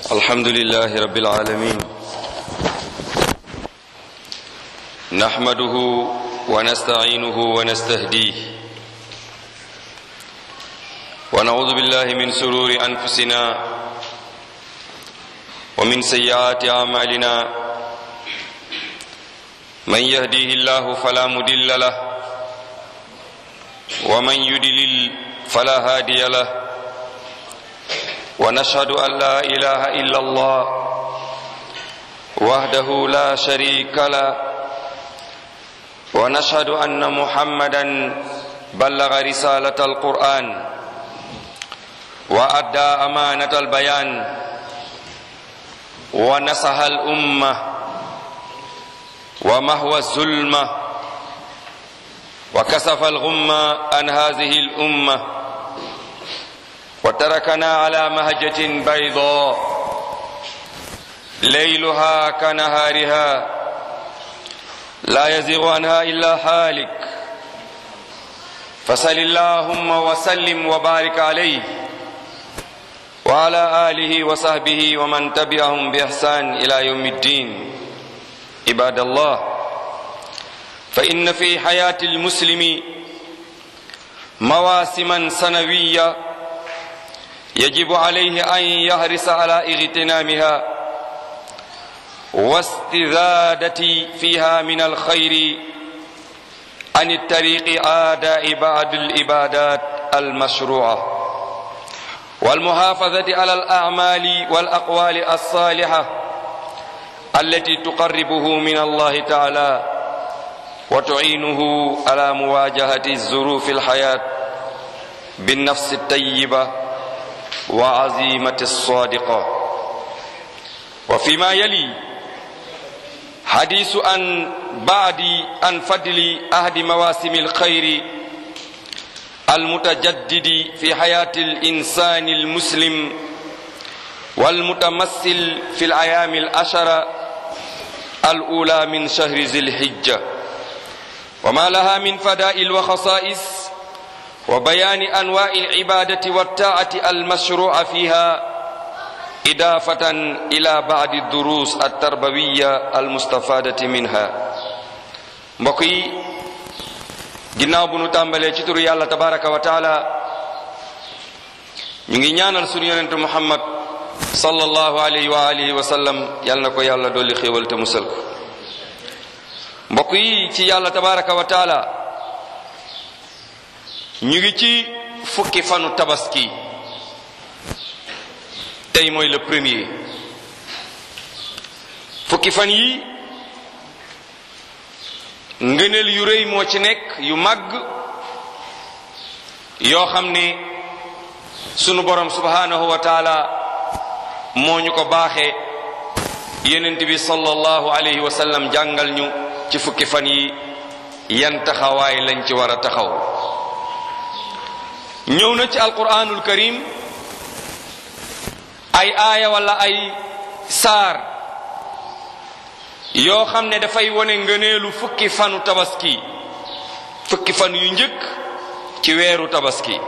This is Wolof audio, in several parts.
الحمد لله رب العالمين نحمده ونستعينه ونستهديه ونعوذ بالله من شرور أنفسنا ومن سيئات أعمالنا من يهديه الله فلا مضل له ومن يضلل فلا هادي له ونشهد أن لا إله إلا الله وحده لا شريك له ونشهد أن محمدا بلغ رسالة القرآن وأدى أمانة البيان ونصح الأمة ومحو الظلمة وكشف الغمة عن هذه الأمة وتركنا على مهجة بيضاء ليلها كنهارها لا يزيغ عنها إلا هالك فصل اللهم وسلم وبارك عليه وعلى آله وصحبه ومن تبعهم بإحسان إلى يوم الدين. عباد الله، فإن في حياة المسلم مواسما سنوية يجب عليه أن يحرص على اغتنامها واستزادة فيها من الخير عن الطريق أداء بعض العبادات المشروعة والمحافظة على الأعمال والأقوال الصالحة التي تقربه من الله تعالى وتعينه على مواجهة ظروف الحياة بالنفس الطيبة وعزيمة الصادقة. وفيما يلي حديث عن فضل أحد مواسم الخير المتجدد في حياة الإنسان المسلم والمتمثل في الأيام العشر الأولى من شهر ذي الحجة وما لها من فضائل وخصائص وبيان أنواع العبادة والطاعة المشروعة فيها إضافة إلى بعض الدروس التربوية المستفادة منها. mbokk yi ginnaaw bu nu tàmbalee ci turu yàlla tabaraka wa taala ñu ngi ñaanal sunu yonentu Muhammad sallallahu alayhi wa alihi wa sallam yal na ko yàlla dolli xéewal te musal ko. mbokk yi ci yàlla tabaraka wa taala ñu ngi ci fukki fanu tabaski tey mooy le premier. fukki fan yi ngëneel yu rëy moo ci nekk yu màgg yoo xam ne sunu borom subhanahu wa taala moo ñu ko baaxee. yonent bi sallallahu alayhi wa sallam jàngal ñu ci fukki fan yi yan taxawaay lañ ci war a taxaw. ñëw na ci alquranul karim ay aaya wala ay saar yoo xam ne dafay wone ngëneelu fukki fanu tabaski, fukki fan yu njëkk ci weeru tabaski.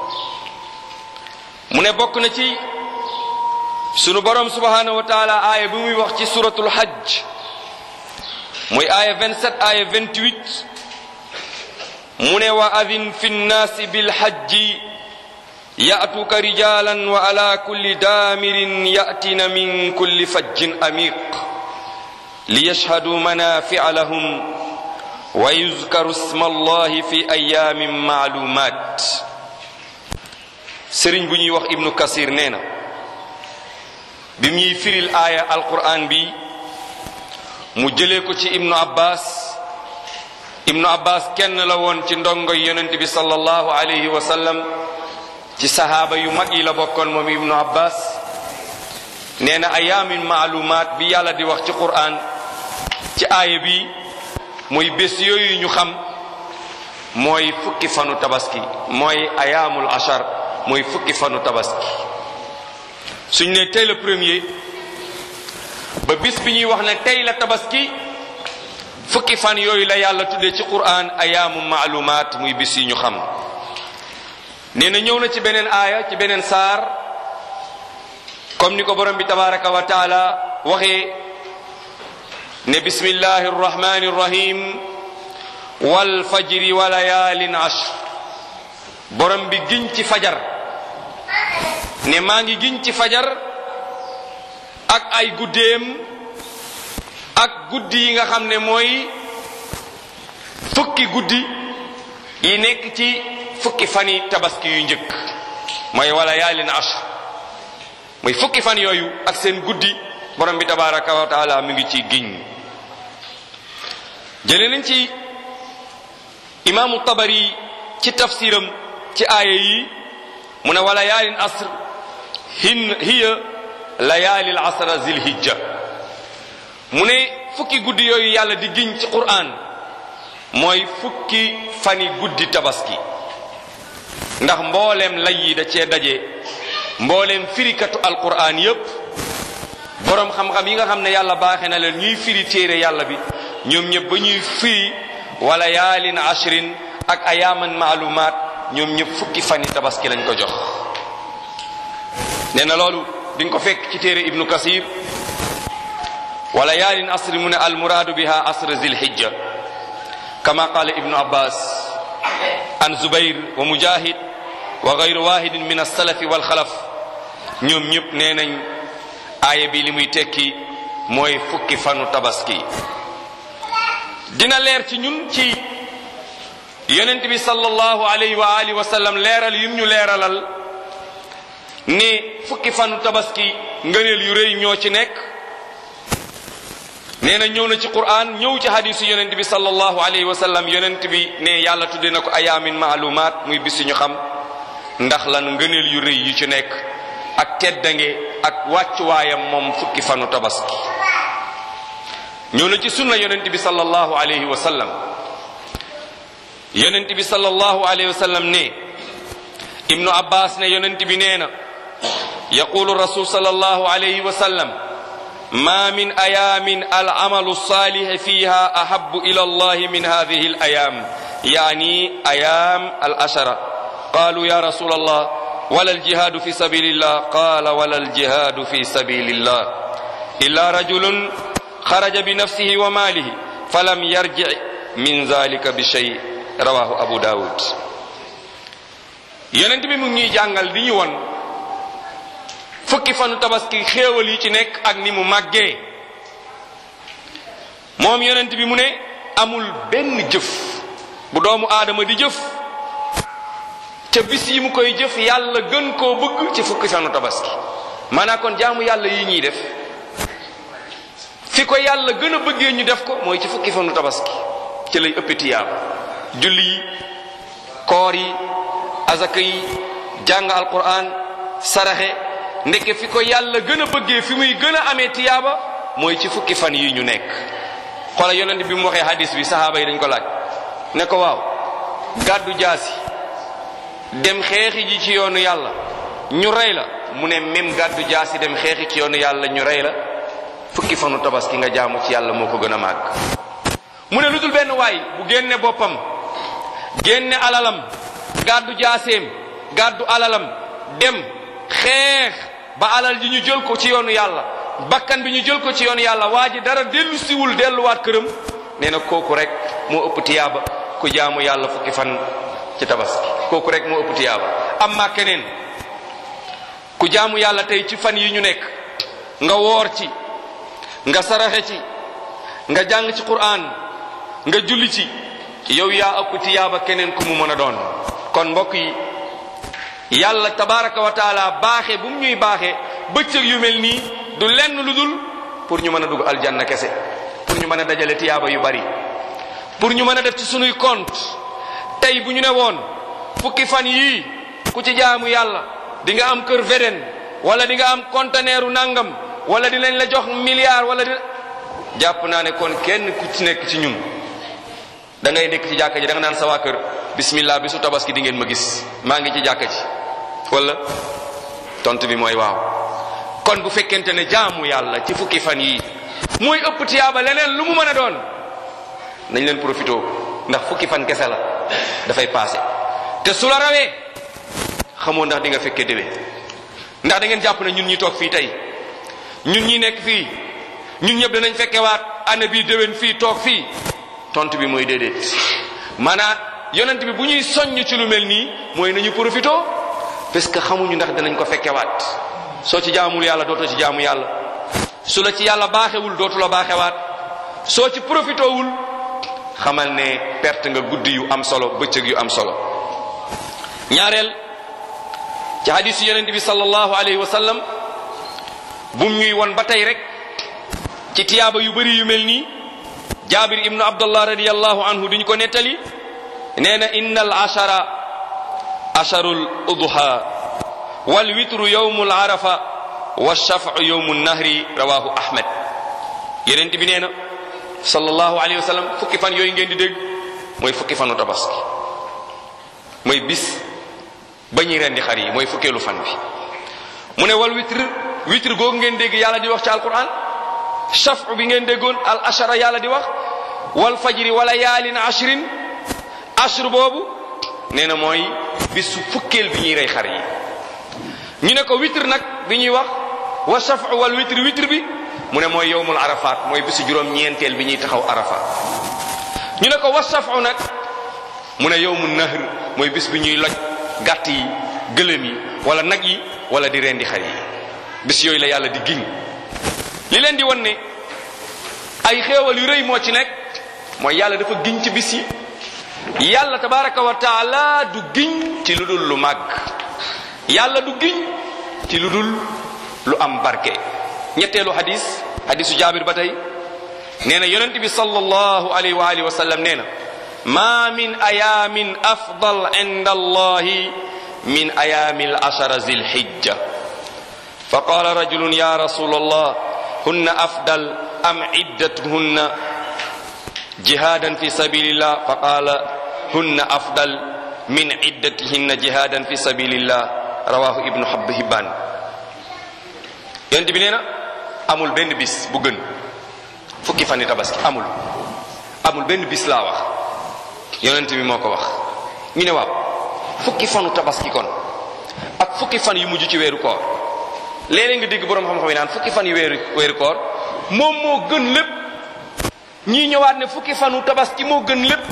mu ne bokk na ci sunu borom subhanahu wa taala aaya bi muy wax ci suratul hajj muy aaya 27 aaya 28 mu ne wa adin fi nnaasi bilhajji ya'tuka rijalan wa ala kulli daamirin ya'tina min kulli fajjin amiq liyashhadu manafi'a lahum wa yuzkaru isma allahi fi ayyamin ma'lumat. sëriñ bu ñuy wax ibnu kasir nee na bi muy firil aaya alquran bi mu jëlee ko ci ibnu abbas kenn la woon ci ndongo yonent bi sallallahu alayhi wa sallam ci sahaaba yu mag yi la bokkoon moom ibnu abbas. nee na ayaamin maalumaat bi yàlla di wax ci quran ci aaya bi mooy bés yooyu ñu xam mooy fukki fanu tabaski, mooy ayaamul ashar, mooy fukki fanu tabaski. suñ ne tey la premier ba bis bi ñuy wax ne tey la tabaski, fukki fan yooyu la yàlla tuddee ci quran ayaamu maalumaat, muy bis yi ñu xam. nee na ñëw na ci beneen aaya ci beneen saar comme ni ko borom bi tabaraka wa taala waxee ne bismillahi arrahmani arrahim wal fajri wa layaalin ashr borom bi giñ ci fajar ne maa ngi giñ ci fajar ak ay guddeem ak guddi yi nga xam ne mooy fukki guddi yi nekk ci fukki fani tabaski yu njëkk mooy wala yaalin ashr mooy fukki fan yooyu ak seen guddi borom bi tabaraka wa taala mi ngi ci giñ jële nañ ci imaamu tabari ci tafsiram ci aaya yi mu ne wala yaalin asr hiya layaalil asra zilhijja mu ne fukki guddi yooyu yàlla di giñ ci qur'an mooy fukki fani guddi tabaski ndax mbooleem lay yi da cee daje mbooleem firikatu alqur'an yépp boroom xam-xam yi nga xam ne yàlla baaxe na leen ñuy firi téere yàlla bi ñoom ñëpp ba ñuy firi wala yaalin ashrin ak ayaaman maalumaat ñoom ñëpp fukki fani tabaski lañ ko jox nee na loolu di nga ko fekk ci téere ibnu kasir wala yaalin asri mu ne almuraadu biha asr zilhijja kama qala ibnu abbas an zubair wa mujahid wa gayru wahidin min alsalafi walxalaf ñoom ñëpp nee nañ aaya bi li muy tekki mooy fukki fanu tabaski dina leer ci ñun ci yonent bi sallallahu alayhi wa alihi wa sallam leeral yim ñu leeralal ne fukki fanu tabaski ngëneel yu rëy ñoo ci nekk nee na ñëw na ci Qur'an ñëw ci hadisu yonent bi sallallahu alayhi wa sallam yonent bi ne yàlla tudde na ko ayaamin maalumaat muy bis ñu xam ndax lan ngëneel yu rëy yu ci nekk ak teddange ak wàccuwaayam moom fukki fanu tabaski ñëw na ci sunna yonent bi sallallahu alayhi wa sallam yonent bi sallallahu alayhi wa sallam ne ibnu abbas ne yonent bi nee na yaqulu rasul sallallahu alayhi wa sallam ma min ayamin alamalu salih fiha ahabu ila allahi min hadhihi alayam yani ayam alashara qalu ya rasul allah wala aljihadu fi sabilillah qala wala aljihadu fi sabilillah illa rajulun xaraja bi nafsihi wa malihi falam yarji min zalika bi shay rawahu abu dawud yonent bi mu ngi ñuy jàngal di ñu won fukki fanu tabaski xéewal yi ci nekk ak ni mu màggee moom yonent bi mu ne amul benn jëf bu doomu aadama di jëf ca bis yi mu koy jëf yàlla gën koo bëgg ci fukki fanu tabaski maanaam kon jaamu yàlla yi ñuy def fi ko yàlla gën a bëggee ñu def ko mooy ci fukki fanu tabaski ci lay ëpp tiyaaba julli yi koor yi azaka yi jàng alquran saraxe ndeke fi ko yàlla gën a bëggee fi muy gën a amee tiyaaba mooy ci fukki fan yi ñu nekk xoola yonent bi mu waxee hadis bi sahaaba yi dañ ko laaj ne ko waaw gàddu jaasi dem xeexi ji ci yoonu yàlla ñu rey la mu ne même gàddu jaasi dem xeexi ci yoonu yàlla ñu rey la fukki fanu tabaski nga jaamu ci yàlla moo ko gën a màgg mu ne lu dul benn waay bu génne boppam génne alalam gàddu jaaseem gàddu alalam dem xeex ba alal ji ñu jël ko ci yoonu yàlla bakkan bi ñu jël ko ci yoonu yàlla waa ji dara dellu siwul delluwaat këram nee na kooku rek moo ëpp tiyaaba ku jaamu yàlla fukki fan ci tabaski kooku rek moo ëpp tiyaaba amma keneen ku jaamu yàlla tey ci fan yi ñu nekk nga woor ci nga saraxe ci nga jàng ci Qur'an nga julli ci yow yaa ëpp tiyaaba keneen ku mu mën a doon kon mbokk yi yàlla tabaraka wa taala baaxe bu mu ñuy baaxe bëccëg yu mel nii du lenn lu dul pour ñu mën a dugg aljanna kese pour ñu mën a dajale tiyaaba yu bari pour ñu mën a def ci sunuy compte tey bu ñu ne woon fukki fan yii ku ci jaamu yàlla di nga am kër veden wala di nga am conteneeru nangam wala dinañ la jox milliard wala jàpp naa ne kon kenn ku ci nekk ci ñun da ngay nekk ci jàkka ji da nga naan sa waa kër bismillah bisu tabaski di ngeen ma gis maa ngi ci jàkka ji wala tontu bi mooy waaw kon bu fekkente ne jaamu yàlla ci fukki fan yii mooy ëpp tiyaaba leneen lu mu mën a doon nañ leen profité ndax fukki fan kese la dafay passé te su la rawee xamoo ndax di nga fekkee déwén ndax da ngeen jàpp ne ñun ñi toog fii tey ñun ñi nekk fii ñun ñëpp danañ fekkewaat année bii déwén fii toog fii tontu bi mooy déedéet. maanaam yonent bi bu ñuy soññ ci lu mel nii mooy nañu profitoo parce que xamuñu ndax danañ ko fekkewaat. soo ci jaamul yàlla dootoo ci jaamu yàlla, su la ci yàlla baaxewul dootu la baaxewaat, soo ci profitoowul xamal ne perte nga guddi yu am solo, bëccëg yu am solo. ñaareel ci hadisu yonent bi sallallahu alayhi wa sallam bum ñuy won ba tey rek ci tiyaaba yu bari yu mel nii, Jaabir ibnu Abdullah radiyallahu anhu diñu ko nettali, nee na innal ashara asharul udha wal witru yawmul arafa wa shaf'u yawmun nahri rawahu Ahmad. yonent bi nee na sallallahu alayhi wa sallam fukki fan yooyu ngeen di dégg mooy fukki fanu tabaski, mooy bis ba ñuy rendi xar yi, mooy fukkeelu fan bi. mu ne wal witr googu ngeen dégg yàlla di wax ci alquran, shaf'u bi ngeen déggoon al ashara yàlla di wax, wal fajri wala yaalin ashrin, ashr boobu nee na mooy bisu fukkeel bi ñuy rey xar yi. ñu ne ko witr nag bi ñuy wax wa shaf'u wal witr bi mu ne mooy yawmul arafat, mooy bisu juróom-ñeenteel bi ñuy taxaw arafat. ñu ne ko wa shaf'u nag mu ne yawmun nahr, mooy bis bi ñuy loj gàtt yi, gëlëm yi wala nag yi wala di rendi xar yi. bis yooyu la yàlla di giñ. li leen di won ne ay xéewal yu rëy moo ci nekk mooy yàlla dafa giñ ci bis yi. yàlla tabaraka wa taala du giñ ci lu dul lu màgg, yàlla du giñ ci lu dul lu am barke. ñetteelu hadisu Jaabir ba tey nee na yonent bi sallallahu alayhi wa alihi wa sallam nee na ma min ayamin afdal inda allahi min ayami al ashara zil hijja fa qala rajulun ya rasul allah hunna afdal am iddatuhunna jihadan fi sabilillah fa qala hunna afdal min iddatihinna jihadan fi sabilillah rawahu ibnu hibban. yonent bi nee na amul benn bis bu gën fukki fani tabaski, amul benn bis laa wax, yonent bi moo ko wax. ñu ne waaw fukki fanu tabaski kon ak fukki fan yu mujj ci weeru koor, léeg-léeg nga dégg boroom xam-xam yi naan fukki fan yu weeru koor moom moo gën lépp, ñii ñëwaat ne fukki fanu tabaski moo gën lépp.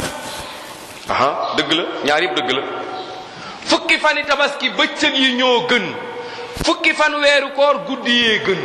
aha dëgg la, ñaar yëpp dëgg la. fukki fani tabaski bëccëg yi ñoo gën, fukki fan weeru koor guddi yee gën.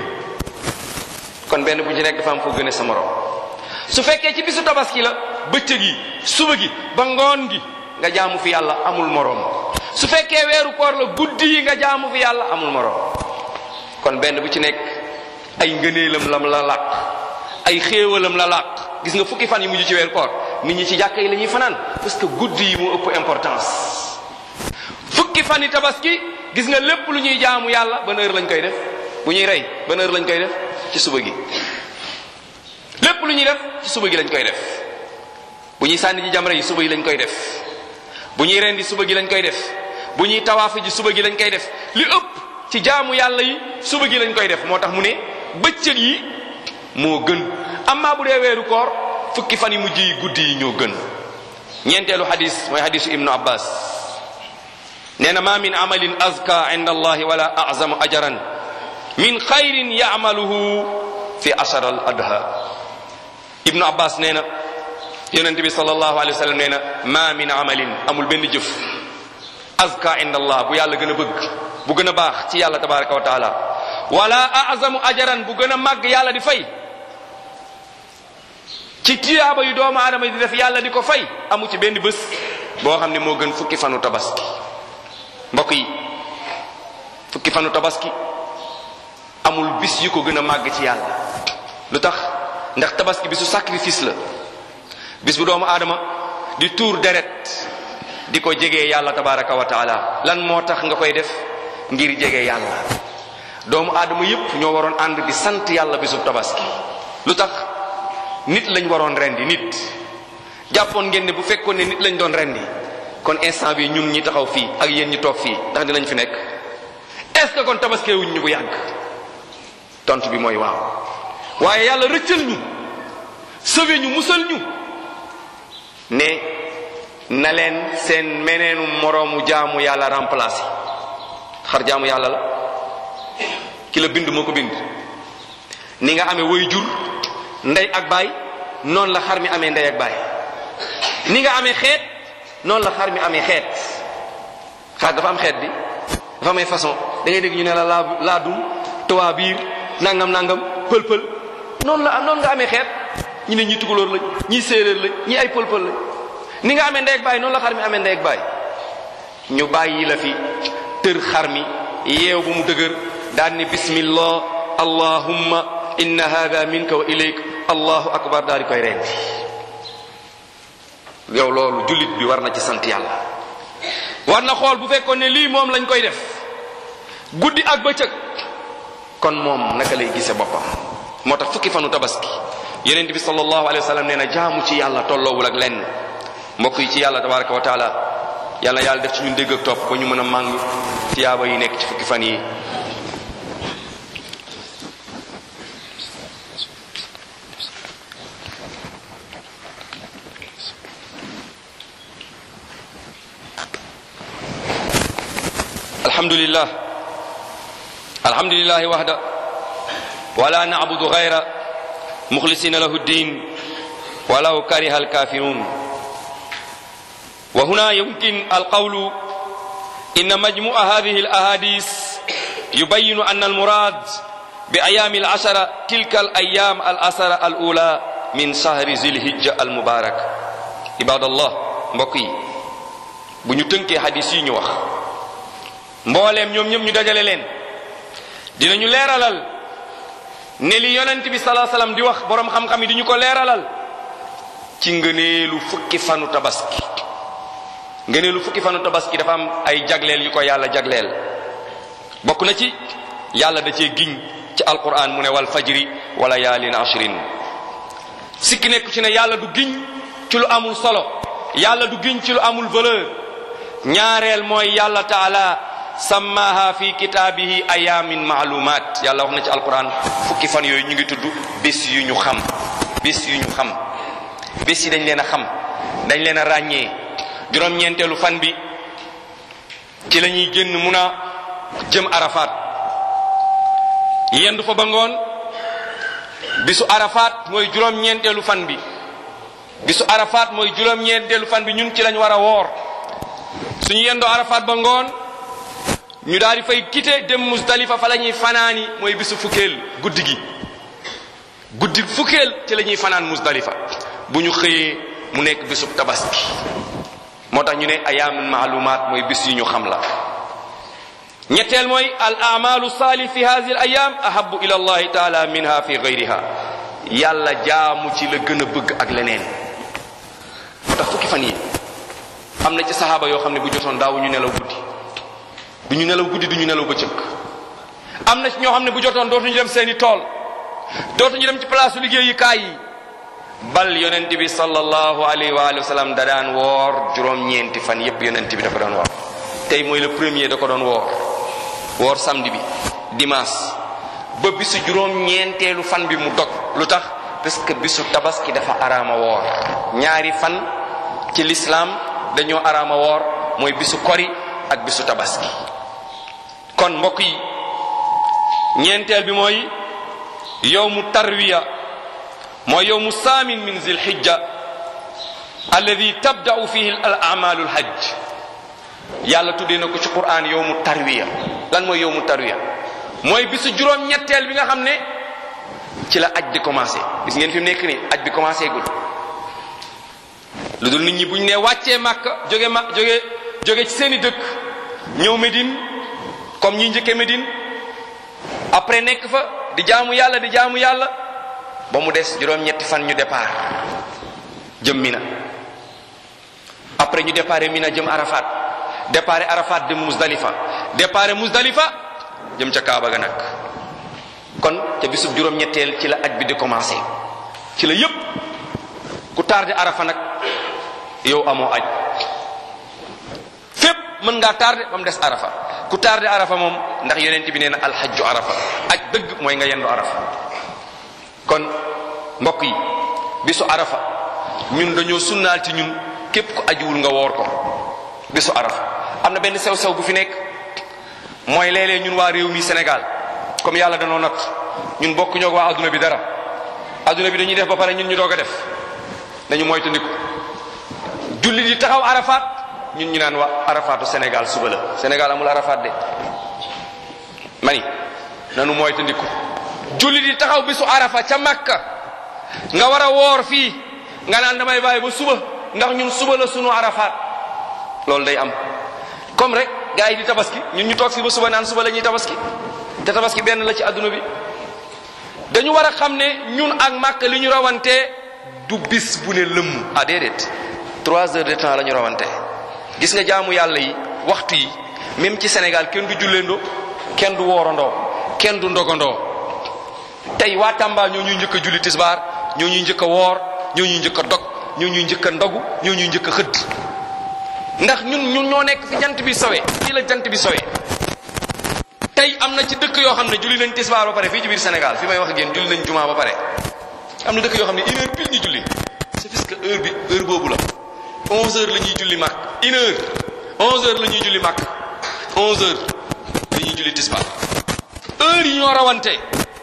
kon benn bu ci nekk dafa am foo gëne sa morom. su fekkee ci bisu tabaski la bëccëg yi suba gi ba ngoon gi nga jaamu fi yàlla amul morom, su fekkee weeru koor la guddi yi nga jaamu fi yàlla amul morom. kon benn bu ci nekk ay ngëneelam lam la làq, ay xéewalam la làq. gis nga fukki fan yi mujj ci weeru koor nit ñi ci jàkka yi la ñuy fanaan parce que guddi yi moo ëpp importance. fukki fan yi tabaski gis nga lépp lu ñuy jaamu yàlla ban heure lañ koy def, bu ñuy rey ban heure lañ koy def, ci suba gi. lépp lu ñuy def ci suba gi lañ koy def. bu ñuy sànni ji jamra yi suba gi lañ koy def, bu ñuy rendi suba gi lañ koy def, bu ñuy tawaafi ji suba gi lañ koy def. li ëpp ci jaamu yàlla yi suba gi lañ koy def. moo tax mu ne bëccëg yi moo gën, amma bu dee weeru koor fukki fan yi mujj yi guddi yi ñoo gën. ñeenteelu hadis mooy hadisu ibnu abbas, nee na ma min amalin azka inda allahi wala azamu ajaran min xayrin yamaluhu fi ashar al adha. ibnu abbas nee na yonente bi sallallahu alayhi wa sallam nee na ma min amalin, amul benn jëf azka inda allah bu yàlla gën a bëgg, bu gën a baax ci yàlla tabaraka wa taala, wala azamu ajaran bu gën a màgg yàlla di fay ci tiyaaba yu doomu aadama di def yàlla di ko fay, amu ci benn bés boo xam ne moo gën fukki fanu tabaski. mbokk yi fukki fanu tabaski amul bis yu ko gën a màgg ci yàlla. lu tax? ndax tabaski bisu sacrifice la, bis bu doomu aadama di tuur deret di ko jegee yàlla tabaraka wa taala. lan moo tax nga koy def? ngir jegee yàlla. doomu aadama yépp ñoo waroon ànd di sant yàlla bisu tabaski. lu tax? nit lañ waroon rendi, nit. jàppoon ngeen ne bu fekkoon ne nit lañ doon rendi kon instant bi ñun ñi taxaw fii ak yéen ñi toog fii ndax dinañ fi nekk? est-ce que kon tabaskee wuñ ñu bu yàgg? tontu bi mooy waaw. waaye yàlla rëccal ñu, sauvé ñu, musal ñu ne na leen seen meneenu moroomu jaamu yàlla remplacé. xar jaamu yàlla la, ki la bind moo ko bind. ni nga amee way jur ndey ak baay noonu la xar mi amee ndey ak baay. ni nga amee xeet noonu la xar mi amee xeet. xar dafa am xeet bi dafa amee façon da ngay dégg ñu ne la laa dum tawaa biir nangam nangam pël-pël noonu nga amee xeet. ñi ne ñi tukulóor lañ ñi séeréer lañ ñi ay pël-pël lañ. ni nga amee ndey ak baay noonu la xar mi amee ndey ak baay. ñu bàyyi la fi tër xar mi yeew bu mu dëgër daan ni bismillah allahumma inna hada minka wa ilayk allahu akbar daal di koy rendi. yow loolu jullit bi war na ci sant yàlla. war na xool bu fekkoon ne lii moom lañ koy def guddi ak bëccëg kon moom naka lay gise boppam. moo tax fukki fanu tabaski yonent bi sallallahu alayhi wa sallam nee na jaamu ci yàlla tolloowul ak lenn. mbokk yi ci yàlla tabaraka wa taala yàlla yàlla def ci ñun dégg ak topp ba ñu mën a màng tiyaaba yi nekk ci fukki fan yi. alhamdulillahi wahda wala na'budu ghayra mukhlisina lahu ad-din walaw kariha al-kafirun. وهنا يمكن القول إن مجموع هذه الأحاديث يبين أن المراد بأيام العشرة تلك الأيام العشرة الأولى من شهر ذي الحجة المبارك. عباد الله mbokk yi bu ñu tënkee hadis yi ñu wax mbooleem ñoom ñëpp ñu dajale leen dinañu leeralal ne li yonent bi sallallahu alayhi wasallam di wax borom xam-xam yi di ñu ko leeralal ci ngëneelu fukki fanu tabaski. ngëneelu fukki fanu tabaski dafa am ay jagleel yu ko yàlla jagleel bokk na ci yàlla da cee giñ ci alquran mu ne wal fajri wala yaalin ashrin. sikki nekk ci ne yàlla du giñ ci lu amul solo yàlla du giñ ci lu amul valeur. ñaareel mooy yàlla taala sammaha fi kitaabihi ayamin maalumat. yàlla wax na ci alquran fukki fan yooyu ñu ngi tudd bés yu ñu xam. bés yu ñu xam bés yi dañ leen a xam dañ leen a ràññee. juróom-ñeenteelu fan bi ci la ñuy génn Muna jëm Arafat yendu fa ba ngoon. bisu Arafat mooy juróom-ñeenteelu fan bi. bisu Arafat mooy juróom-ñeenteelu fan bi ñun ci lañ war a woor. suñu yendoo Arafat ba ngoon ñu daal di fay quitté dem Muzdalifa fa la ñuy fanaani mooy bisu fukkeel guddi gi. guddi fukkeel ci la ñuy fanaan Muzdalifa bu ñu xëyee mu nekk bisu tabaski. moo tax ñu ne ayaamul maalumaat mooy bis yu ñu xam la. ñetteel mooy al amalu salih fi hadhihi al ayam ahabu ila allahi taala minha fi ghayriha. yàlla jaamu ci la gën a bëgg ak leneen. moo tax fukki fan yi am na ci saxaaba yoo xam ne bu jotoon daawu ñu nelaw guddi du ñu nelaw guddi du ñu nelaw bëccëg. am na ci ñoo xam ne bu jotoon dootuñu dem seeni tool dootuñu dem ci place liggéeyukaay yi. bal yonent bi sallallahu alayhi wa sallam da daan woor juróom-ñeenti fan yépp yonent bi da ko doon woor. tey mooy le premier da ko doon woor samedi bi dimanche ba bisu juróom-ñeenteelu fan bi mu dog. lu tax parce que bisu tabaski dafa araama woor. ñaari fan ci l'islam dañoo araama woor mooy bisu kori ak bisu tabaski. kon mbokk yi ñeenteel bi mooy yawmu tarwiya mooy yawmu saamin min zil hijja alladi tabda'u fihi al a'malul hajj. yàlla tuddee na ko ci Qur'an yawmu tarwiya. lan mooy yawmu tarwiya mooy bisu juróom-ñetteel bi nga xam ne ci la aj di commencé. gis ngeen fi mu nekk nii aj bi commencé gul lu dul nit ñi buñ ne wàccee Makka jóge ci seeni dëkk ñëw Médine comme ñi njëkkee Médine après nekk fa di jaamu yàlla ba mu des juróom-ñetti fan ñu départ jëm Mina. après ñu départ Mina jëm Arafat dem Muzdalifa jëm ca Kaaba ga nag. kon ca bisub juróom-ñetteel ci la aj bi di commencé ci la yépp ku tardé Arafa nag yow amoo aj. fépp mën ngaa tardé ba mu des Arafa. ku tardé Arafa moom ndax yonent bi nee na alxajju Arafa aj dëgg mooy nga yendu Arafa. kon mbokk yi bisu Arafa ñun dañoo sunnaal ci ñun képp ku ajuwul nga woor ko bisu Arafa. am na benn sew-sew bu fi nekk mooy léeg-léeg ñun waa réew mi Sénégal comme yàlla danoo natt ñun bokk ñoo waa adduna bi dara adduna bi dañuy def ba pare ñun ñu doog a def nañu moytandiku jullit yi taxaw Arafat ñun ñu naan waa Arafatu Sénégal suba la Sénégal amul Arafat de mani nanu moytandiku jullit yi taxaw bisu Arafa ca Makka nga war a woor fii nga naan damay bàyyi ba suba ndax ñun suba la sunu Arafat loolu day am comme rek gars yi di tabaski ñun ñu toog fii ba suba naan suba la ñuy tabaski te tabaski benn la ci adduna bi dañu war a xam ne ñun ak Makka li ñu rawante du bis bu ne lëmm ah déedéet 3 heures de temps la ñu rawante gis nga jaamu yàlla yi waxtu yi même ci Sénégal kenn du julleendoo kenn du woorandoo kenn du ndogandoo tey waa Tamba ñoo ñuy njëkk a julli tisbaar ñoo ñuy njëkk a woor ñoo ñuy njëkk a dog ñoo ñuy njëkk a ndogu ñoo ñuy njëkk a xëdd ndax ñun ñoo nekk fi jant bi sowe fii la jant bi sowe tey am na ci dëkk yoo xam ne julli nañ tisbaar ba pare fii ci biir Sénégal fi may wax ak yéen julli nañ jumaa ba pare am na dëkk yoo xam ne 1 heure pile ñu julli c'est parce que heure boobu la 11 heures la ñuy julli màkk 1 heure 11 heures la ñuy julli màkk 11 heures la ñuy julli tisbaar heure yi ñoo rawante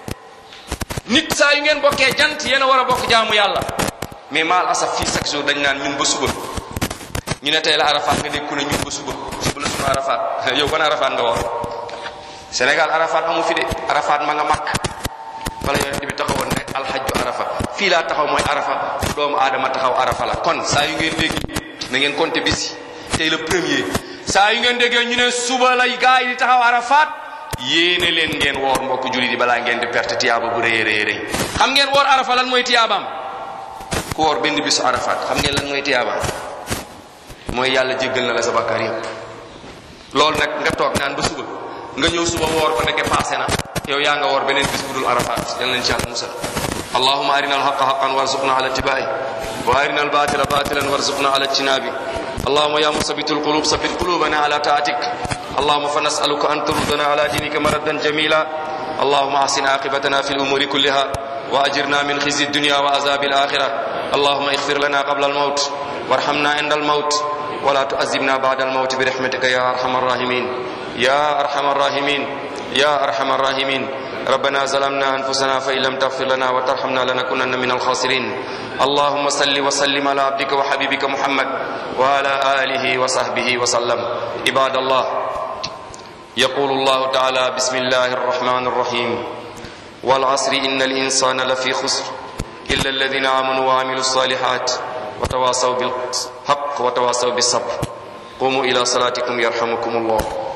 nit saa yu ngeen bokkee jant yéen a war a bokk jaamu yàlla mais maal asaf fii chaque jour dañ naan ñun ba suba ñu ne tey la Arafat nga nekku ne ñun ba suba la sunu Arafat yow ban Arafat nga woor Sénégal Arafat amu fi de Arafat ma nga màkk wala yonent bi taxawoon ne alxajju Arafa fii laa taxaw mooy Arafa doomu aadama taxaw Arafa la kon saa yu ngeen dégg na ngeen compter bis tey le premier saa yu ngeen déggee ñu ne suba lay gaa yi di taxaw Arafat yéene leen ngeen woor mbokk jullit yi balaa ngeen di perte tiyaaba bu rëy rëy rëy xam ngeen woor Arafa lan mooy tiyaabaam ku woor benn bisu Arafat xam ngeen lan mooy tiyaabaam mooy yàlla jéggal na la sa bakkaar yëpp loolu nag nga toog naan ba suba nga ñëw suba woor ko ndeke passé na yow yaa nga woor beneen bis bu dul Arafat yal nañ ci yàlla musal allahumma arina alhaqa haqqan warzuqna ala ittiba'i wa arina albatila batilan warzuqna ala ijtinabi allahumma ya musabbitul qulub sabbit qulubana ala ta'atik اللهم فنسألك أن تردنا على دينك مردا جميلا اللهم أحسن عاقبتنا في الأمور كلها وأجرنا من خزي الدنيا وعذاب الآخرة اللهم اغفر لنا قبل الموت وارحمنا عند الموت ولا تؤذبنا بعد الموت برحمتك يا أرحم الراحمين يا أرحم الراحمين يا أرحم الراحمين ربنا ظلمنا أنفسنا فإن لم تغفر لنا وترحمنا لنكونن من الخاسرين اللهم صل وسلم على عبدك وحبيبك محمد وعلى آله وصحبه وسلم عباد الله يقول الله تعالى بسم الله الرحمن الرحيم والعصر إن الإنسان لفي خسر إلا الذين آمنوا وعملوا الصالحات وتواصوا بالحق وتواصوا بالصبر قوموا إلى صلاتكم يرحمكم الله